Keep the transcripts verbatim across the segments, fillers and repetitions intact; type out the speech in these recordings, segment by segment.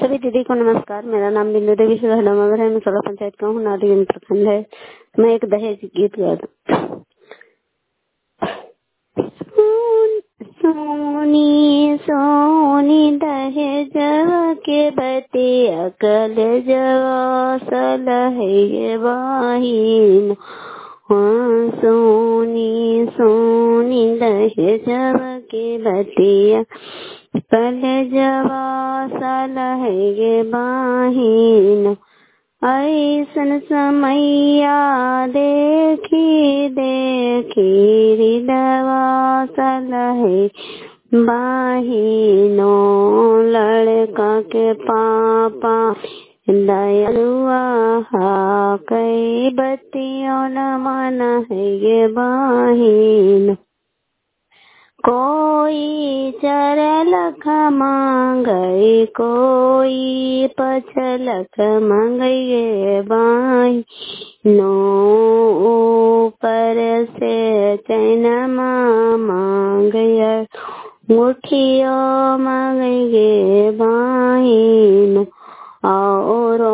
सभी दीदी को नमस्कार। मेरा नाम बिंदु देवी सुधानगर है। मैं सोलह पंचायत का हूँ। नादिगन प्रखंड है। मैं एक दहेज गीत गा दूं। सोन, सोनी सोनी दहेज के बतिया कल जवा सलहे बाहिन। हाँ सोनी सोनी दहेज के बतिया कल जवा सलहे बाहिन। ऐसन समैया देखी देखी हृदवा सलहे बाहिनो। लड़का के पापा दयालुआ कई बत्तियों न मन है ये बाहिन। कोई चरलख मांगई कोई पचलख मंगये बाई नो। ऊपर से चैनमा मांगय मुठियो मांगये बाइन। और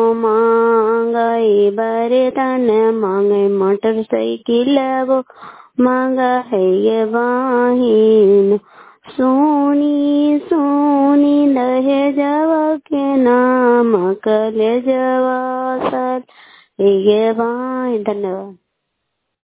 मांगई बर्तन मांगे मोटरसाइकिल वो मांगा है ये बाहिन। सोनी सोनी दहेजवा के नाम कल जवा सर ये बाहिन। धन्यवाद।